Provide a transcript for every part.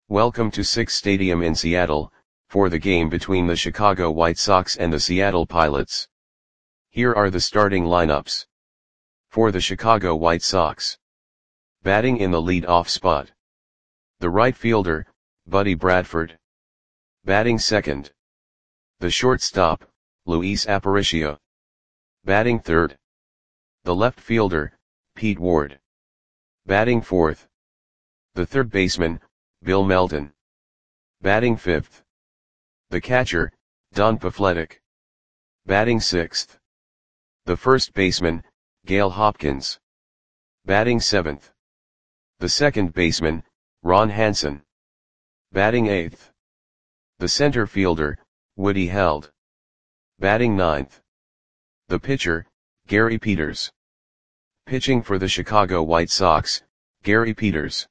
Welcome to Sick's Stadium in Seattle, for the game between the Chicago White Sox and the Seattle Pilots. Here are the starting lineups. For the Chicago White Sox. Batting in the lead-off spot. The right fielder, Buddy Bradford. Batting second. The shortstop, Luis Aparicio. Batting third. The left fielder, Pete Ward. Batting fourth. The third baseman, Bill Melton. Batting fifth. The catcher, Don Pafletic. Batting sixth. The first baseman, Gail Hopkins. Batting seventh. The second baseman, Ron Hansen. Batting eighth. The center fielder, Woody Held. Batting ninth. The pitcher, Gary Peters. Pitching for the Chicago White Sox, Gary Peters.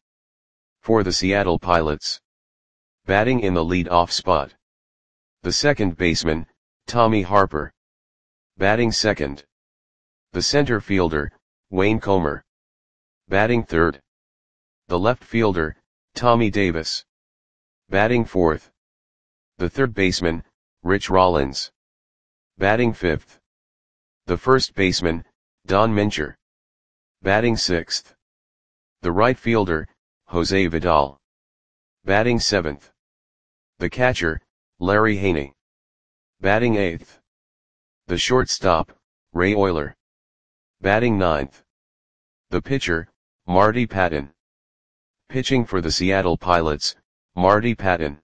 For the Seattle Pilots. Batting in the lead-off spot. The second baseman, Tommy Harper. Batting second. The center fielder, Wayne Comer. Batting third. The left fielder, Tommy Davis. Batting fourth. The third baseman, Rich Rollins. Batting fifth. The first baseman, Don Mincher. Batting sixth. The right fielder, Jose Vidal. Batting seventh. The catcher, Larry Haney. Batting eighth. The shortstop, Ray Oyler. Batting ninth. The pitcher, Marty Patton. Pitching for the Seattle Pilots, Marty Patton.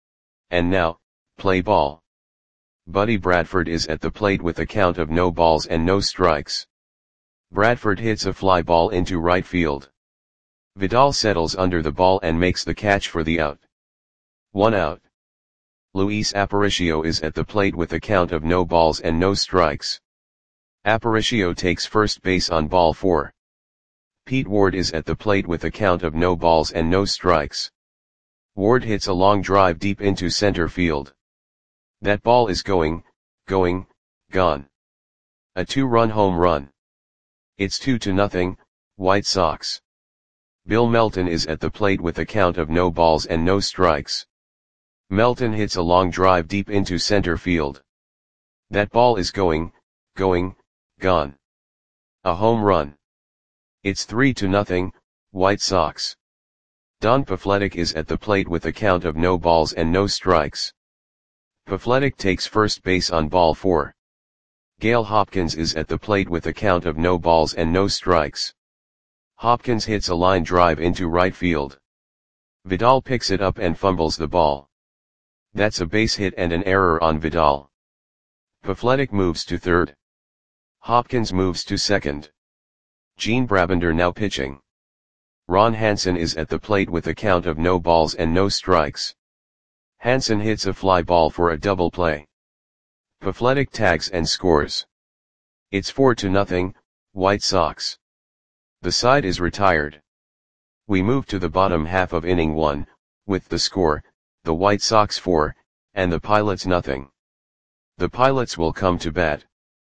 And now, play ball. Buddy Bradford is at the plate with a count of no balls and no strikes. Bradford hits a fly ball into right field. Vidal settles under the ball and makes the catch for the out. 1 out. Luis Aparicio is at the plate with a count of no balls and no strikes. Aparicio takes first base on ball 4. Pete Ward is at the plate with a count of no balls and no strikes. Ward hits a long drive deep into center field. That ball is gone. A 2-run home run. It's 2-0, White Sox. Bill Melton is at the plate with a count of no balls and no strikes. Melton hits a long drive deep into center field. That ball is gone. A home run. It's 3-0, White Sox. Don Pafletic is at the plate with a count of no balls and no strikes. Pafletic takes first base on ball 4. Gail Hopkins is at the plate with a count of no balls and no strikes. Hopkins hits a line drive into right field. Vidal picks it up and fumbles the ball. That's a base hit and an error on Vidal. Pafletic moves to third. Hopkins moves to second. Gene Brabender now pitching. Ron Hansen is at the plate with a count of no balls and no strikes. Hansen hits a fly ball for a double play. Pafletic tags and scores. It's 4-0, White Sox. The side is retired. We move to the bottom half of inning 1, with the score, the White Sox 4, and the Pilots nothing. The Pilots will come to bat.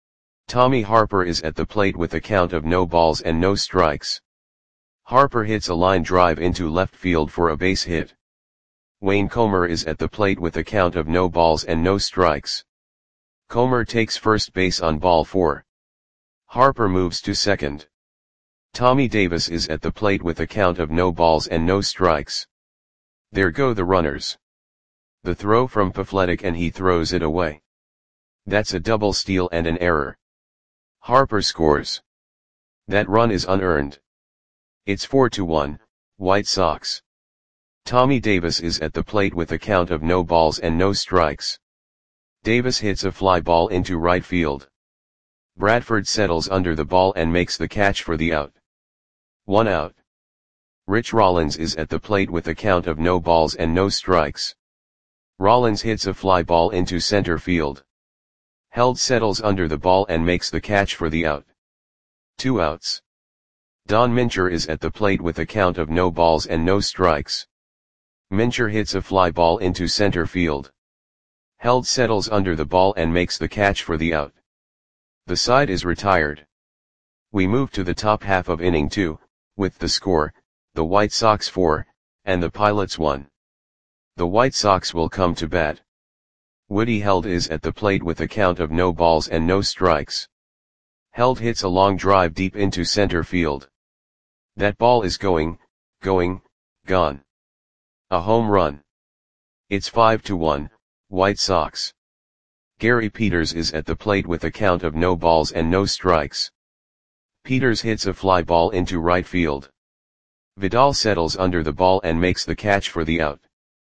Tommy Harper is at the plate with a count of no balls and no strikes. Harper hits a line drive into left field for a base hit. Wayne Comer is at the plate with a count of no balls and no strikes. Comer takes first base on ball 4. Harper moves to second. Tommy Davis is at the plate with a count of no balls and no strikes. There go the runners. The throw from Pafletic and he throws it away. That's a double steal and an error. Harper scores. That run is unearned. It's 4-1, White Sox. Tommy Davis is at the plate with a count of no balls and no strikes. Davis hits a fly ball into right field. Bradford settles under the ball and makes the catch for the out. 1 out. Rich Rollins is at the plate with a count of no balls and no strikes. Rollins hits a fly ball into center field. Held settles under the ball and makes the catch for the out. 2 outs. Don Mincher is at the plate with a count of no balls and no strikes. Mincher hits a fly ball into center field. Held settles under the ball and makes the catch for the out. The side is retired. We move to the top half of inning 2, with the score, the White Sox 4, and the Pilots 1. The White Sox will come to bat. Woody Held is at the plate with a count of no balls and no strikes. Held hits a long drive deep into center field. That ball is going, gone. A home run. It's 5-1, White Sox. Gary Peters is at the plate with a count of no balls and no strikes. Peters hits a fly ball into right field. Vidal settles under the ball and makes the catch for the out.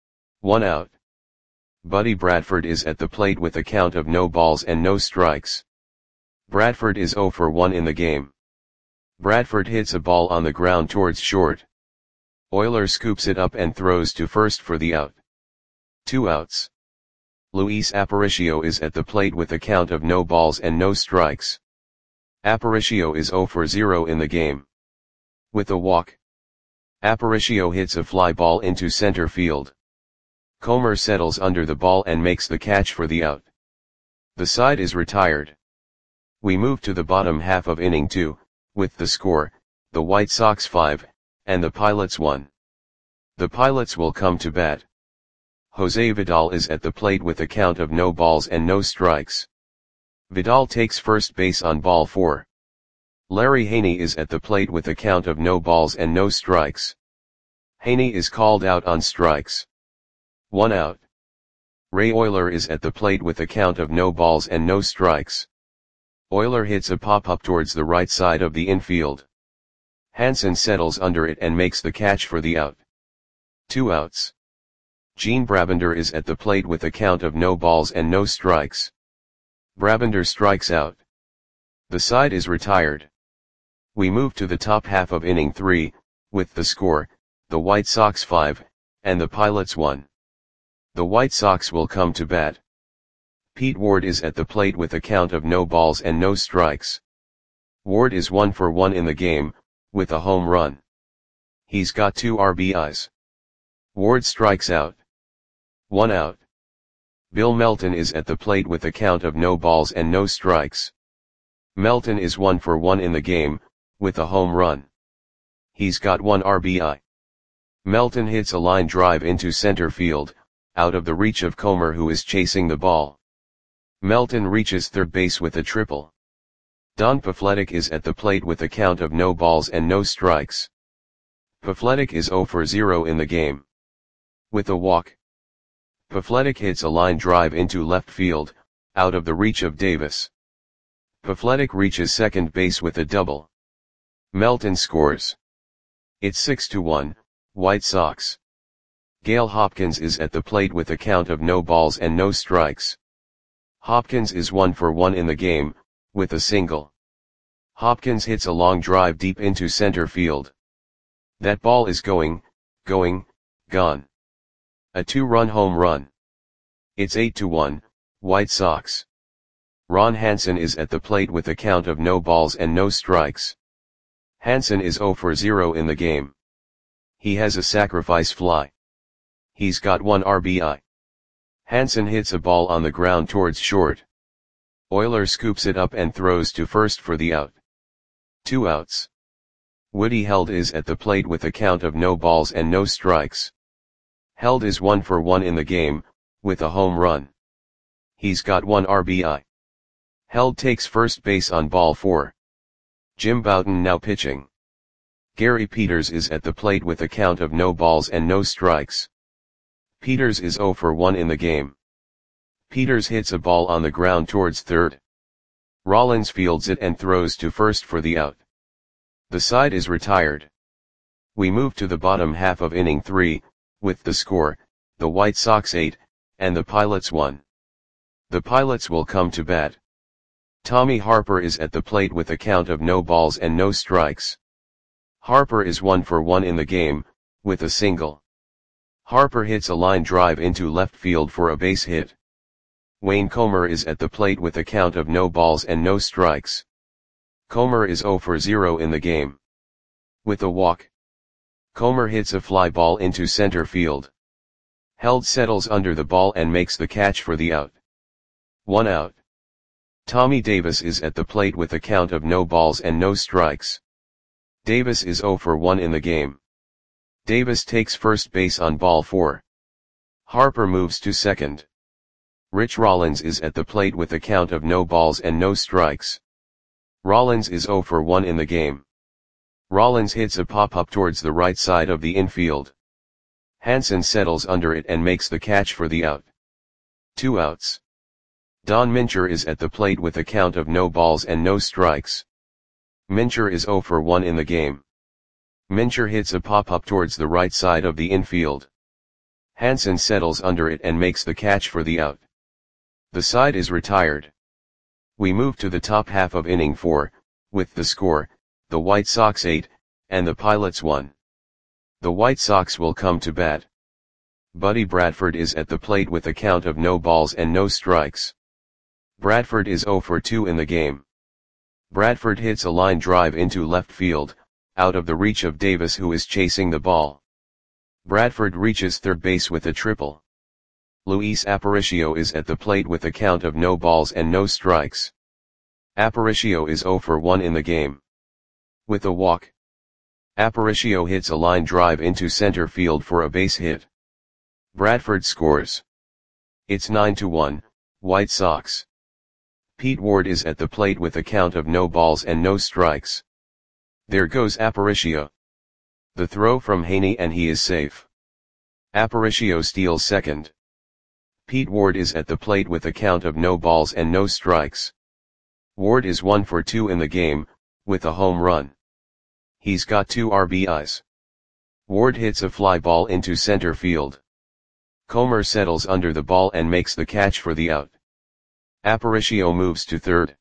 1 out. Buddy Bradford is at the plate with a count of no balls and no strikes. Bradford is 0 for 1 in the game. Bradford hits a ball on the ground towards short. Oyler scoops it up and throws to first for the out. 2 outs. Luis Aparicio is at the plate with a count of no balls and no strikes. Aparicio is 0 for 0 in the game. With a walk. Aparicio hits a fly ball into center field. Comer settles under the ball and makes the catch for the out. The side is retired. We move to the bottom half of inning 2, with the score, the White Sox 5, and the Pilots 1. The Pilots will come to bat. Jose Vidal is at the plate with a count of no balls and no strikes. Vidal takes first base on ball 4. Larry Haney is at the plate with a count of no balls and no strikes. Haney is called out on strikes. 1 out. Ray Oyler is at the plate with a count of no balls and no strikes. Oyler hits a pop-up towards the right side of the infield. Hansen settles under it and makes the catch for the out. 2 outs. Gene Brabender is at the plate with a count of no balls and no strikes. Brabender strikes out. The side is retired. We move to the top half of inning 3, with the score, the White Sox 5, and the Pilots 1. The White Sox will come to bat. Pete Ward is at the plate with a count of no balls and no strikes. Ward is 1 for 1 in the game, with a home run. He's got 2 RBIs. Ward strikes out. 1 out. Bill Melton is at the plate with a count of no balls and no strikes. Melton is 1 for 1 in the game, with a home run. He's got 1 RBI. Melton hits a line drive into center field, out of the reach of Comer, who is chasing the ball. Melton reaches third base with a triple. Don Pafletic is at the plate with a count of no balls and no strikes. Pafletic is 0 for 0 in the game. With a walk. Pafletic hits a line drive into left field, out of the reach of Davis. Pafletic reaches second base with a double. Melton scores. It's 6-1, White Sox. Gale Hopkins is at the plate with a count of no balls and no strikes. Hopkins is 1 for 1 in the game, with a single. Hopkins hits a long drive deep into center field. That ball is going, gone. A 2-run home run. It's 8-1, White Sox. Ron Hansen is at the plate with a count of no balls and no strikes. Hansen is 0 for 0 in the game. He has a sacrifice fly. He's got 1 RBI. Hansen hits a ball on the ground towards short. Oyler scoops it up and throws to first for the out. 2 outs. Woody Held is at the plate with a count of no balls and no strikes. Held is 1 for 1 in the game, with a home run. He's got 1 RBI. Held takes first base on ball 4. Jim Bouton now pitching. Gary Peters is at the plate with a count of no balls and no strikes. Peters is 0 for 1 in the game. Peters hits a ball on the ground towards third. Rollins fields it and throws to first for the out. The side is retired. We move to the bottom half of inning 3, with the score, the White Sox 8, and the Pilots 1. The Pilots will come to bat. Tommy Harper is at the plate with a count of no balls and no strikes. Harper is 1 for 1 in the game, with a single. Harper hits a line drive into left field for a base hit. Wayne Comer is at the plate with a count of no balls and no strikes. Comer is 0 for 0 in the game. With a walk. Comer hits a fly ball into center field. Held settles under the ball and makes the catch for the out. 1 out. Tommy Davis is at the plate with a count of no balls and no strikes. Davis is 0 for 1 in the game. Davis takes first base on ball 4. Harper moves to second. Rich Rollins is at the plate with a count of no balls and no strikes. Rollins is 0 for 1 in the game. Rollins hits a pop-up towards the right side of the infield. Hansen settles under it and makes the catch for the out. 2 outs. Don Mincher is at the plate with a count of no balls and no strikes. Mincher is 0 for 1 in the game. Mincher hits a pop-up towards the right side of the infield. Hansen settles under it and makes the catch for the out. The side is retired. We move to the top half of inning 4, with the score, the White Sox 8, and the Pilots 1. The White Sox will come to bat. Buddy Bradford is at the plate with a count of no balls and no strikes. Bradford is 0 for 2 in the game. Bradford hits a line drive into left field, out of the reach of Davis, who is chasing the ball. Bradford reaches third base with a triple. Luis Aparicio is at the plate with a count of no balls and no strikes. Aparicio is 0 for 1 in the game. With a walk, Aparicio hits a line drive into center field for a base hit. Bradford scores. It's 9-1, White Sox. Pete Ward is at the plate with a count of no balls and no strikes. There goes Aparicio. The throw from Haney and he is safe. Aparicio steals second. Pete Ward is at the plate with a count of no balls and no strikes. Ward is 1 for 2 in the game, with a home run. He's got 2 RBIs. Ward hits a fly ball into center field. Comer settles under the ball and makes the catch for the out. Aparicio moves to third.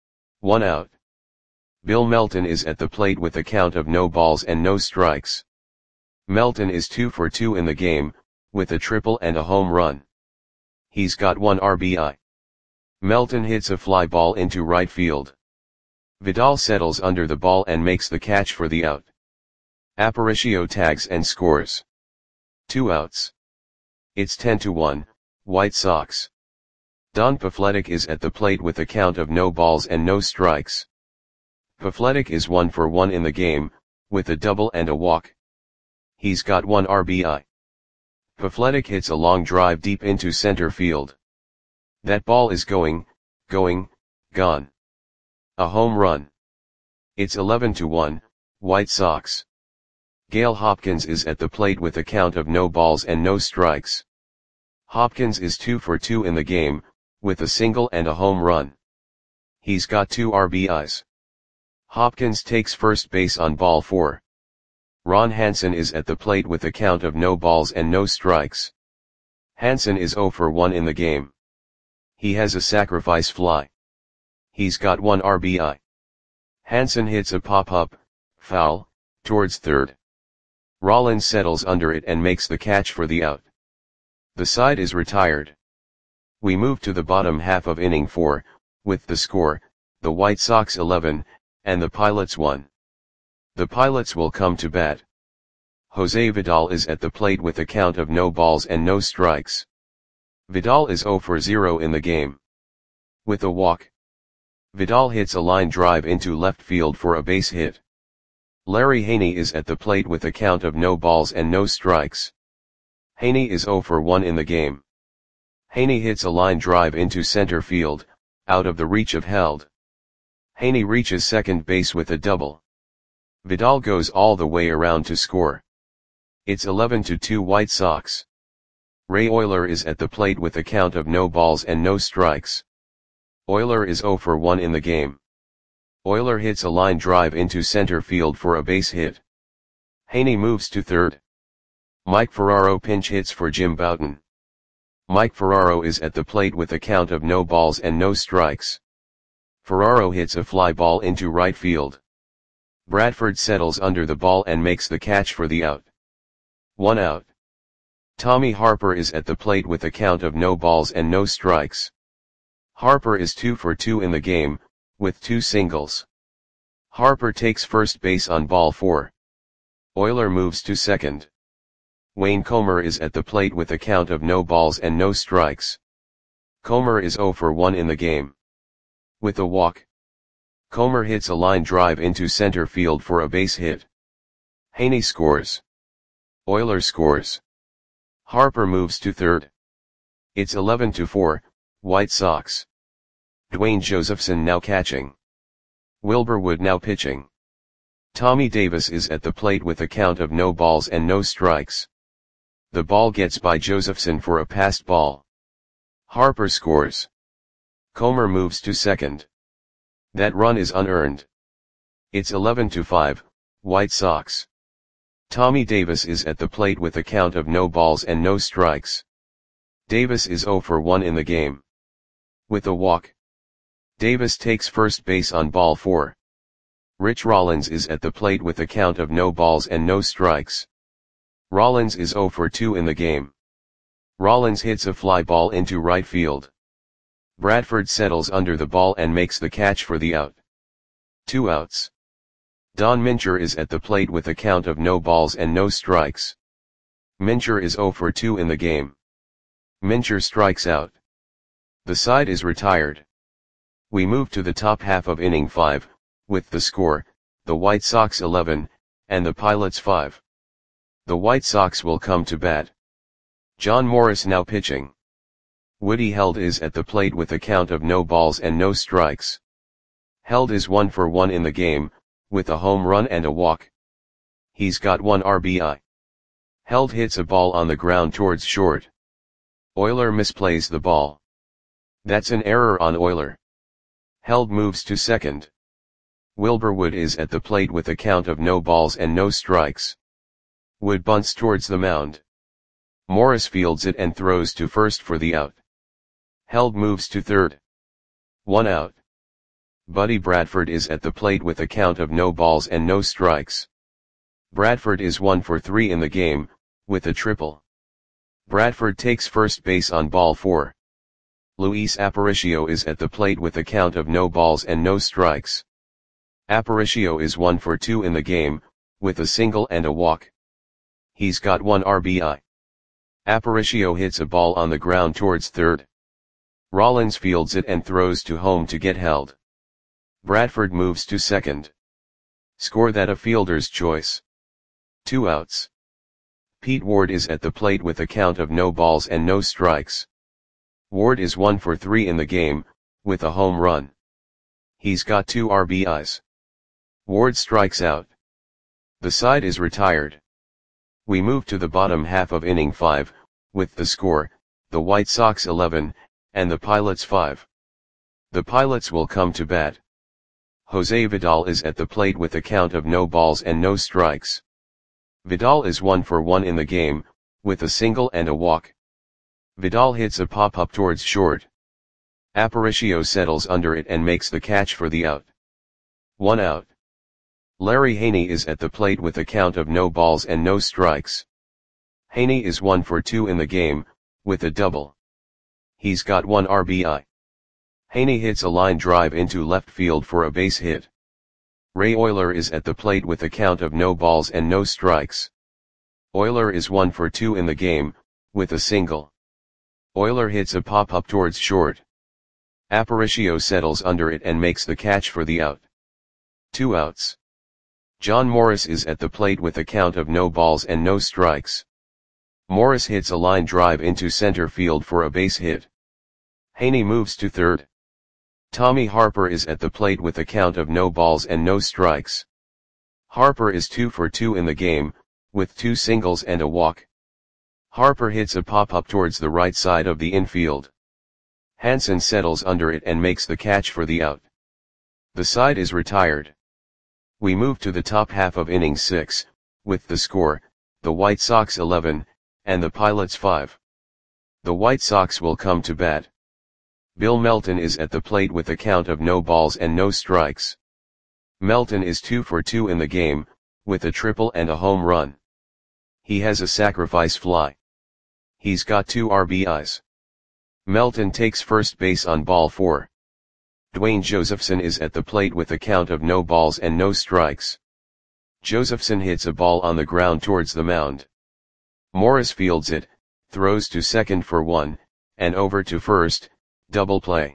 1 out. Bill Melton is at the plate with a count of no balls and no strikes. Melton is 2 for 2 in the game, with a triple and a home run. He's got 1 RBI. Melton hits a fly ball into right field. Vidal settles under the ball and makes the catch for the out. Aparicio tags and scores. 2 outs. It's 10-1, White Sox. Don Pafletic is at the plate with a count of no balls and no strikes. Pafletic is 1 for 1 in the game, with a double and a walk. He's got 1 RBI. Pafletic hits a long drive deep into center field. That ball is going, gone. A home run. It's 11-1, White Sox. Gale Hopkins is at the plate with a count of no balls and no strikes. Hopkins is 2 for 2 in the game, with a single and a home run. He's got 2 RBIs. Hopkins takes first base on ball 4. Ron Hansen is at the plate with a count of no balls and no strikes. Hansen is 0 for 1 in the game. He has a sacrifice fly. He's got 1 RBI. Hansen hits a pop-up, foul, towards third. Rollins settles under it and makes the catch for the out. The side is retired. We move to the bottom half of inning 4, with the score, the White Sox 11, and the Pilots 1. The Pilots will come to bat. Jose Vidal is at the plate with a count of no balls and no strikes. Vidal is 0 for 0 in the game. With a walk, Vidal hits a line drive into left field for a base hit. Larry Haney is at the plate with a count of no balls and no strikes. Haney is 0 for 1 in the game. Haney hits a line drive into center field, out of the reach of Held. Haney reaches second base with a double. Vidal goes all the way around to score. It's 11-2 White Sox. Ray Oyler is at the plate with a count of no balls and no strikes. Oyler is 0 for 1 in the game. Oyler hits a line drive into center field for a base hit. Haney moves to third. Mike Ferraro pinch hits for Jim Bouton. Mike Ferraro is at the plate with a count of no balls and no strikes. Ferraro hits a fly ball into right field. Bradford settles under the ball and makes the catch for the out. 1 out. Tommy Harper is at the plate with a count of no balls and no strikes. Harper is 2 for 2 in the game, with 2 singles. Harper takes first base on ball 4. Oyler moves to second. Wayne Comer is at the plate with a count of no balls and no strikes. Comer is 0 for 1 in the game. With a walk, Comer hits a line drive into center field for a base hit. Haney scores. Oyler scores. Harper moves to third. It's 11-4, White Sox. Dwayne Josephson now catching. Wilbur Wood now pitching. Tommy Davis is at the plate with a count of no balls and no strikes. The ball gets by Josephson for a passed ball. Harper scores. Comer moves to second. That run is unearned. It's 11-5, White Sox. Tommy Davis is at the plate with a count of no balls and no strikes. Davis is 0 for 1 in the game. With a walk. Davis takes first base on ball 4. Rich Rollins is at the plate with a count of no balls and no strikes. Rollins is 0 for 2 in the game. Rollins hits a fly ball into right field. Bradford settles under the ball and makes the catch for the out. 2 outs. Don Mincher is at the plate with a count of no balls and no strikes. Mincher is 0 for 2 in the game. Mincher strikes out. The side is retired. We move to the top half of inning 5, with the score, the White Sox 11, and the Pilots 5. The White Sox will come to bat. John Morris now pitching. Woody Held is at the plate with a count of no balls and no strikes. Held is 1 for 1 in the game, with a home run and a walk. He's got 1 RBI. Held hits a ball on the ground towards short. Euler misplays the ball. That's an error on Euler. Held moves to second. Wilbur Wood is at the plate with a count of no balls and no strikes. Wood bunts towards the mound. Morris fields it and throws to first for the out. Held moves to third. 1 out. Buddy Bradford is at the plate with a count of no balls and no strikes. Bradford is 1 for 3 in the game, with a triple. Bradford takes first base on ball 4. Luis Aparicio is at the plate with a count of no balls and no strikes. Aparicio is 1 for 2 in the game, with a single and a walk. He's got 1 RBI. Aparicio hits a ball on the ground towards third. Rollins fields it and throws to home to get held. Bradford moves to second. Score that a fielder's choice. 2 outs. Pete Ward is at the plate with a count of no balls and no strikes. Ward is 1 for 3 in the game, with a home run. He's got 2 RBIs. Ward strikes out. The side is retired. We move to the bottom half of inning 5, with the score, the White Sox 11, and the Pilots 5. The Pilots will come to bat. Jose Vidal is at the plate with a count of no balls and no strikes. Vidal is 1 for 1 in the game, with a single and a walk. Vidal hits a pop-up towards short. Aparicio settles under it and makes the catch for the out. 1 out. Larry Haney is at the plate with a count of no balls and no strikes. Haney is 1 for 2 in the game, with a double. He's got 1 RBI. Haney hits a line drive into left field for a base hit. Ray Euler is at the plate with a count of no balls and no strikes. Euler is 1 for 2 in the game, with a single. Euler hits a pop-up towards short. Aparicio settles under it and makes the catch for the out. 2 outs. John Morris is at the plate with a count of no balls and no strikes. Morris hits a line drive into center field for a base hit. Haney moves to third. Tommy Harper is at the plate with a count of no balls and no strikes. Harper is 2 for 2 in the game, with 2 singles and a walk. Harper hits a pop-up towards the right side of the infield. Hansen settles under it and makes the catch for the out. The side is retired. We move to the top half of inning 6, with the score, the White Sox 11, and the Pilots 5. The White Sox will come to bat. Bill Melton is at the plate with a count of no balls and no strikes. Melton is 2 for 2 in the game, with a triple and a home run. He has a sacrifice fly. He's got 2 RBIs. Melton takes first base on ball 4. Dwayne Josephson is at the plate with a count of no balls and no strikes. Josephson hits a ball on the ground towards the mound. Morris fields it, throws to second for 1, and over to first, double play.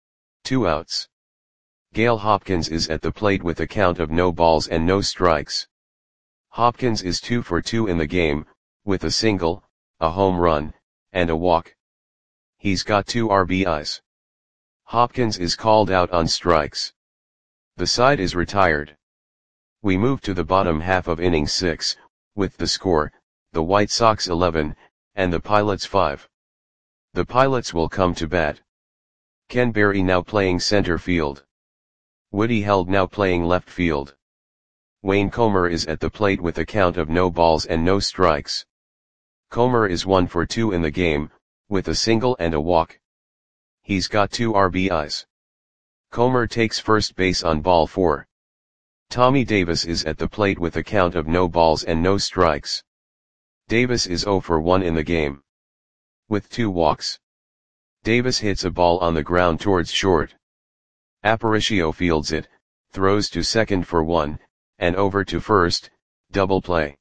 2 outs. Gale Hopkins is at the plate with a count of no balls and no strikes. Hopkins is 2 for 2 in the game, with a single, a home run, and a walk. He's got 2 RBIs. Hopkins is called out on strikes. The side is retired. We move to the bottom half of inning 6, with the score, the White Sox 11, and the Pilots 5. The Pilots will come to bat. Ken Berry now playing center field. Woody Held now playing left field. Wayne Comer is at the plate with a count of no balls and no strikes. Comer is 1 for 2 in the game, with a single and a walk. He's got 2 RBIs. Comer takes first base on ball 4. Tommy Davis is at the plate with a count of no balls and no strikes. Davis is 0 for 1 in the game, with 2 walks. Davis hits a ball on the ground towards short. Aparicio fields it, throws to second for 1, and over to first, double play.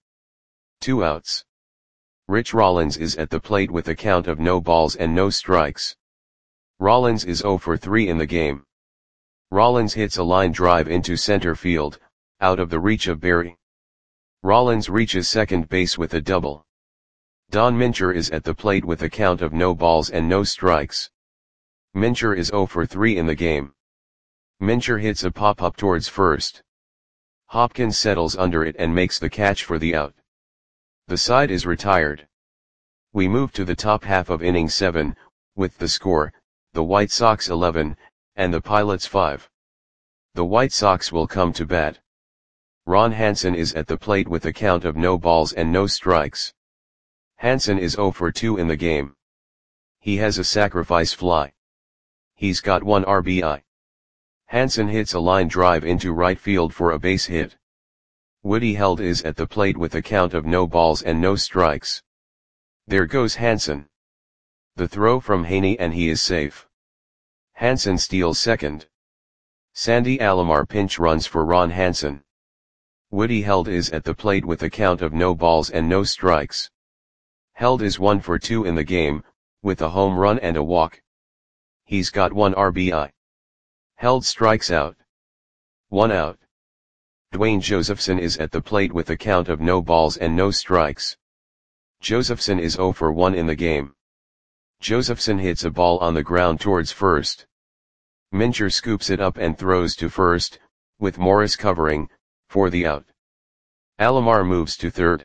2 outs. Rich Rollins is at the plate with a count of no balls and no strikes. Rollins is 0 for 3 in the game. Rollins hits a line drive into center field, out of the reach of Berry. Rollins reaches second base with a double. Don Mincher is at the plate with a count of no balls and no strikes. Mincher is 0 for 3 in the game. Mincher hits a pop-up towards first. Hopkins settles under it and makes the catch for the out. The side is retired. We move to the top half of inning 7, with the score, the White Sox 11, and the Pilots 5. The White Sox will come to bat. Ron Hansen is at the plate with a count of no balls and no strikes. Hansen is 0 for 2 in the game. He has a sacrifice fly. He's got 1 RBI. Hansen hits a line drive into right field for a base hit. Woody Held is at the plate with a count of no balls and no strikes. There goes Hansen. The throw from Haney and he is safe. Hansen steals second. Sandy Alomar pinch runs for Ron Hansen. Woody Held is at the plate with a count of no balls and no strikes. Held is 1 for 2 in the game, with a home run and a walk. He's got 1 RBI. Held strikes out. 1 out. Dwayne Josephson is at the plate with a count of no balls and no strikes. Josephson is 0 for 1 in the game. Josephson hits a ball on the ground towards first. Mincher scoops it up and throws to first, with Morris covering, for the out. Alomar moves to third.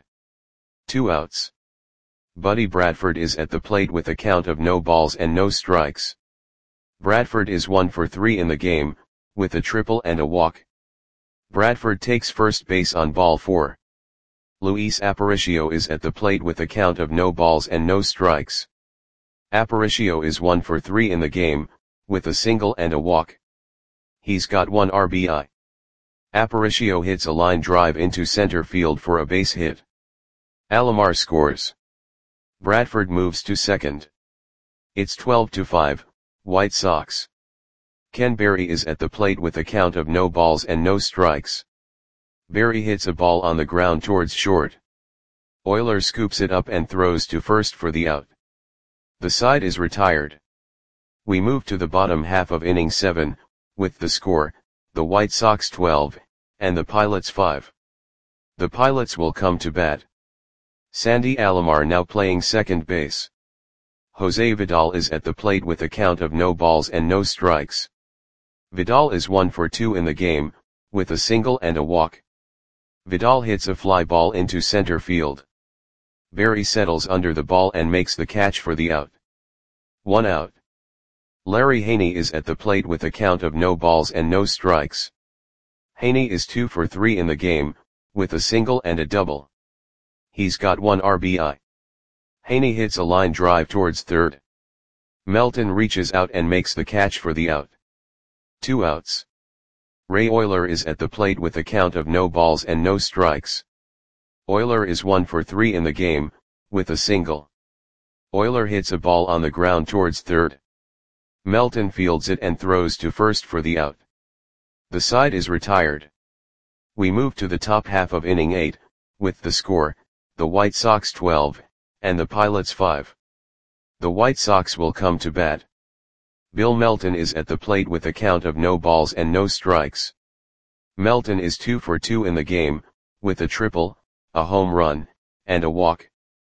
2 outs. Buddy Bradford is at the plate with a count of no balls and no strikes. Bradford is 1 for 3 in the game, with a triple and a walk. Bradford takes first base on ball 4. Luis Aparicio is at the plate with a count of no balls and no strikes. Aparicio is 1 for 3 in the game, with a single and a walk. He's got 1 RBI. Aparicio hits a line drive into center field for a base hit. Alomar scores. Bradford moves to second. It's 12-5, White Sox. Ken Berry is at the plate with a count of no balls and no strikes. Berry hits a ball on the ground towards short. Euler scoops it up and throws to first for the out. The side is retired. We move to the bottom half of inning 7, with the score, the White Sox 12, and the Pilots 5. The Pilots will come to bat. Sandy Alomar now playing second base. Jose Vidal is at the plate with a count of no balls and no strikes. Vidal is 1 for 2 in the game, with a single and a walk. Vidal hits a fly ball into center field. Berry settles under the ball and makes the catch for the out. 1 out. Larry Haney is at the plate with a count of no balls and no strikes. Haney is 2 for 3 in the game, with a single and a double. He's got 1 RBI. Haney hits a line drive towards third. Melton reaches out and makes the catch for the out. 2 outs. Ray Euler is at the plate with a count of no balls and no strikes. Euler is 1 for 3 in the game, with a single. Euler hits a ball on the ground towards third. Melton fields it and throws to first for the out. The side is retired. We move to the top half of inning 8, with the score, the White Sox 12, and the Pilots 5. The White Sox will come to bat. Bill Melton is at the plate with a count of no balls and no strikes. Melton is 2 for 2 in the game, with a triple, a home run, and a walk.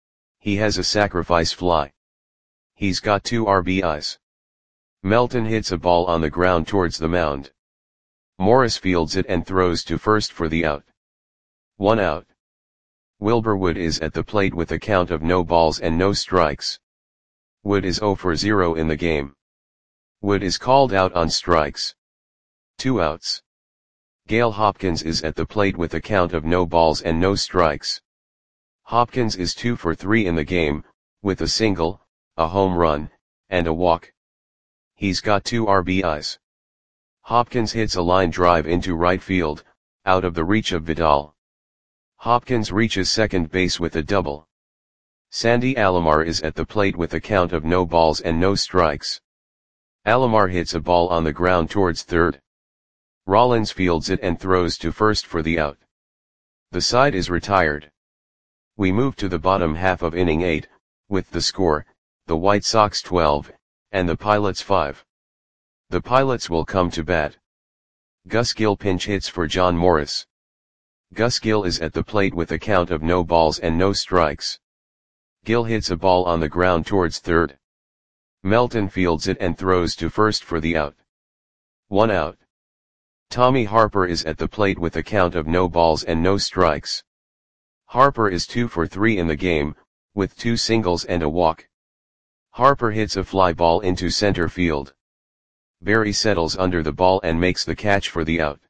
He has a sacrifice fly. He's got 2 RBIs. Melton hits a ball on the ground towards the mound. Morris fields it and throws to first for the out. 1 out. Wilbur Wood is at the plate with a count of no balls and no strikes. Wood is 0 for 0 in the game. Wood is called out on strikes. 2 outs. Gale Hopkins is at the plate with a count of no balls and no strikes. Hopkins is 2 for 3 in the game, with a single, a home run, and a walk. He's got 2 RBIs. Hopkins hits a line drive into right field, out of the reach of Vidal. Hopkins reaches second base with a double. Sandy Alomar is at the plate with a count of no balls and no strikes. Alomar hits a ball on the ground towards third. Rollins fields it and throws to first for the out. The side is retired. We move to the bottom half of inning 8, with the score, the White Sox 12, and the Pilots 5. The Pilots will come to bat. Gus Gill pinch hits for John Morris. Gus Gill is at the plate with a count of no balls and no strikes. Gill hits a ball on the ground towards third. Melton fields it and throws to first for the out. 1 out. Tommy Harper is at the plate with a count of no balls and no strikes. Harper is 2 for 3 in the game, with 2 singles and a walk. Harper hits a fly ball into center field. Barry settles under the ball and makes the catch for the out.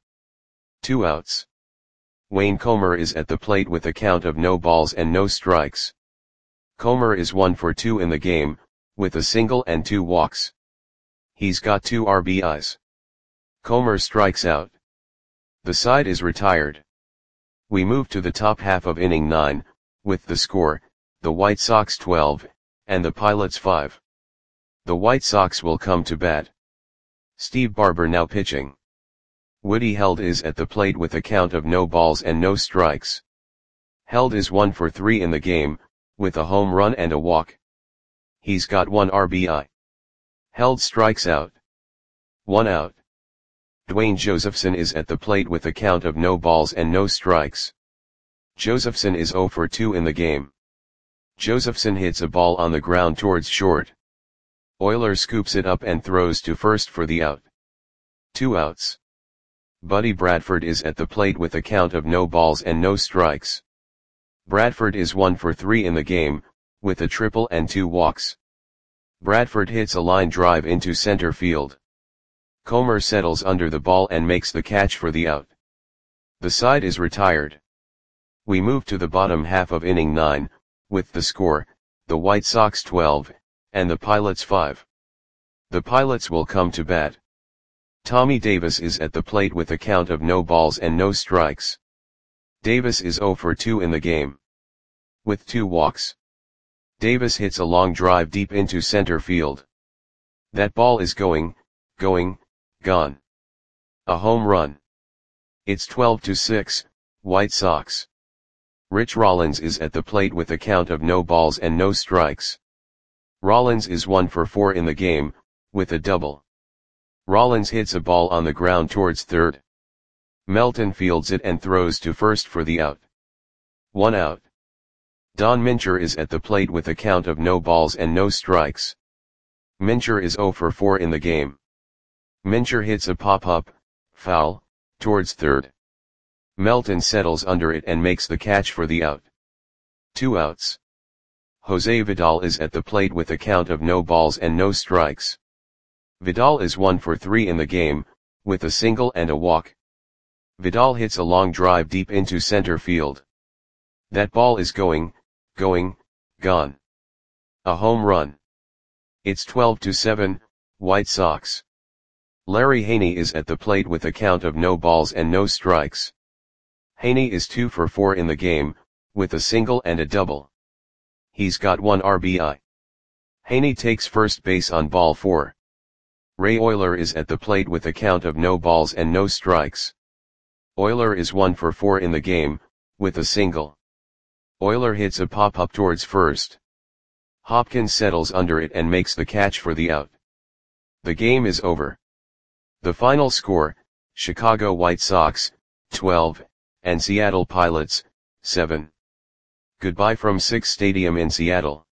2 outs. Wayne Comer is at the plate with a count of no balls and no strikes. Comer is 1 for 2 in the game, with a single and 2 walks. He's got 2 RBIs. Comer strikes out. The side is retired. We move to the top half of inning 9, with the score, the White Sox 12, and the Pilots 5. The White Sox will come to bat. Steve Barber now pitching. Woody Held is at the plate with a count of no balls and no strikes. Held is 1 for 3 in the game, with a home run and a walk. He's got 1 RBI. Held strikes out. 1 out. Dwayne Josephson is at the plate with a count of no balls and no strikes. Josephson is 0 for 2 in the game. Josephson hits a ball on the ground towards short. Euler scoops it up and throws to first for the out. 2 outs. Buddy Bradford is at the plate with a count of no balls and no strikes. Bradford is 1 for 3 in the game, with a triple and 2 walks. Bradford hits a line drive into center field. Comer settles under the ball and makes the catch for the out. The side is retired. We move to the bottom half of inning 9, with the score, the White Sox 12, and the Pilots 5. The Pilots will come to bat. Tommy Davis is at the plate with a count of no balls and no strikes. Davis is 0 for 2 in the game. With 2 walks. Davis hits a long drive deep into center field. That ball is going, gone. A home run. It's 12-6, White Sox. Rich Rollins is at the plate with a count of no balls and no strikes. Rollins is 1 for 4 in the game, with a double. Rollins hits a ball on the ground towards third. Melton fields it and throws to first for the out. 1 out. Don Mincher is at the plate with a count of no balls and no strikes. Mincher is 0 for 4 in the game. Mincher hits a pop-up, foul, towards third. Melton settles under it and makes the catch for the out. 2 outs. Jose Vidal is at the plate with a count of no balls and no strikes. Vidal is 1 for 3 in the game, with a single and a walk. Vidal hits a long drive deep into center field. That ball is going, gone. A home run. It's 12-7, White Sox. Larry Haney is at the plate with a count of no balls and no strikes. Haney is 2 for 4 in the game, with a single and a double. He's got 1 RBI. Haney takes first base on ball 4. Ray Euler is at the plate with a count of no balls and no strikes. Euler is 1 for 4 in the game, with a single. Euler hits a pop-up towards first. Hopkins settles under it and makes the catch for the out. The game is over. The final score, Chicago White Sox, 12, and Seattle Pilots, 7. Goodbye from Six Stadium in Seattle.